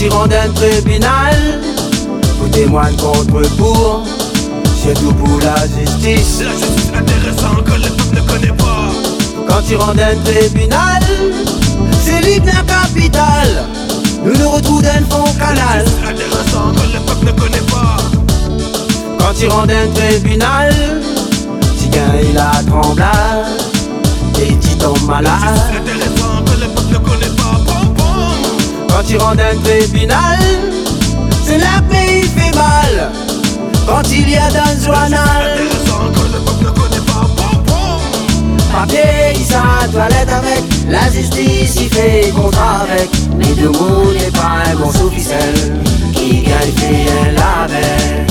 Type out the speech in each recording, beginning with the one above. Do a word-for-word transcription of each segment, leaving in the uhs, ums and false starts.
il rentre d'un tribunal, tout témoigne contre pour, c'est tout pour la justice. La justice intéressante que le peuple ne connaît pas. Quand il rentre d'un tribunal, c'est lui qui n'a capital, nous nous retrouvons dans le fond canal. La justice intéressante que le peuple ne connaît pas. Quand il rentre d'un tribunal, si gain il a tremblade, et il tombe malade. La justice intéressante que le peuple ne connaît pas. Pom, pom. Quand il rentre d'un tribunal, c'est là que pays fait mal. Quand il y a dans le journal, intéressant que le peuple ne connaît pas. Pom, pom. papier il s'en toilette avec, la justice il fait contrat avec. Mais de monde n'est pas un bon sous-ficelle, qui gagne fait un label.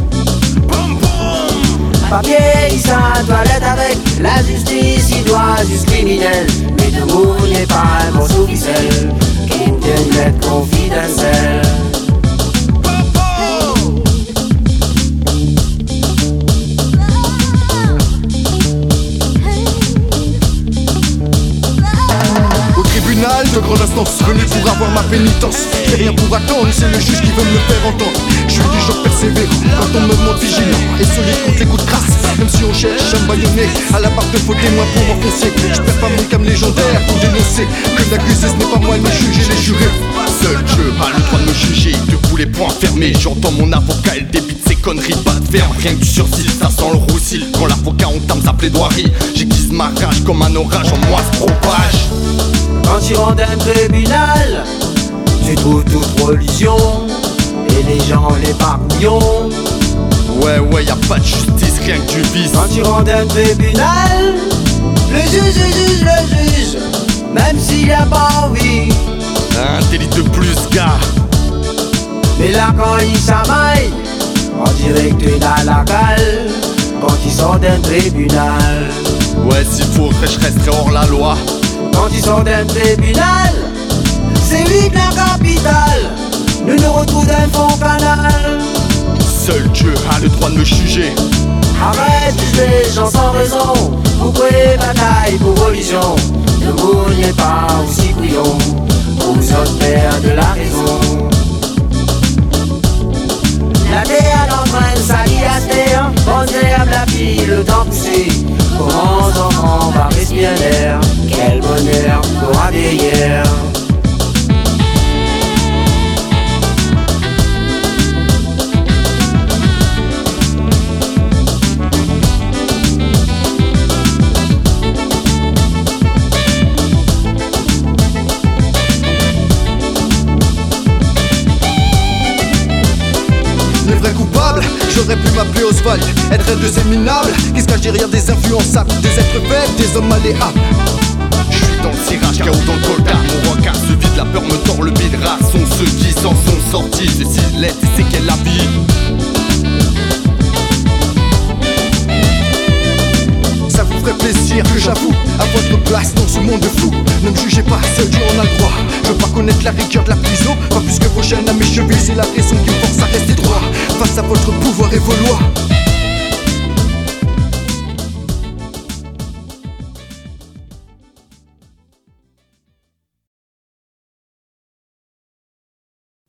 Papier, il s'en toilette avec, la justice, il doit juste criminel. Mais de monde n'est pas un bon sous-ficelle, qui me tienne d'être confidentiel. Au tribunal de grande instance, venu pour avoir ma pénitence. J'ai rien pour attendre, c'est le juge qui veut me le faire entendre. Je suis du genre persévérant, quand on me demande vigilant et solide contre les coups de crasse. Même si on cherche un baïonné, à la barre de faux témoins pour m'enfoncer. Je perds pas mon cam légendaire pour dénoncer que l'accusé ce n'est pas moi le juge et les jurés. Seul Dieu a le droit de me juger, debout les poings fermés. J'entends mon avocat, elle débite ses conneries, pas de ferme. Rien que du sursis, ça sent le roussil. Quand l'avocat entame sa plaidoirie, j'aiguise ma rage comme un orage en moi se propage. Quand il rentre d'un tribunal, tu trouves toute religion, et les gens les papillons. Ouais ouais y'a pas de justice, rien que du vice. Quand il rentre d'un tribunal, le juge, le juge, le juge, même s'il a pas envie. Un délit de plus gars. Mais là quand il s'amaille, on dirait que t'es dans la cale. Quand il sort d'un tribunal, ouais s'il faudrait je resterai hors la loi. quand il sort d'un tribunal, c'est lui que la capitale, nous nous retrouvons dans le fond canal. Seul Dieu a le droit de me juger. Arrête de juger les gens sans raison, vous prenez bataille pour religion. Le monde n'est pas aussi couillon, vous autres perdez de la raison. La terre d'entraîne s'allie à se terre, on aime la vie, le temps poussé. Comment enfants va respirer l'air, quel bonheur pour vieillir. Les vrais coupables, j'aurais pu m'appeler Oswald. Être un deux minable, qui se cache derrière des influençables, des êtres faibles, des hommes malléables. Je suis dans le cirage, chaos dans le coltard. Mon regard se vide, la peur me tord le bide. Rares sont ceux qui s'en sont sortis. Je suis l'aide et c'est qu'elle la vie. Ça vous ferait plaisir que j'avoue à votre place dans ce monde flou. Ne me jugez pas, seul Dieu en a le droit. Je veux pas connaître la rigueur de la prison, pas plus que vos chaînes à mes chevilles. C'est la raison qui me force à rester droit face à votre pouvoir et vos lois.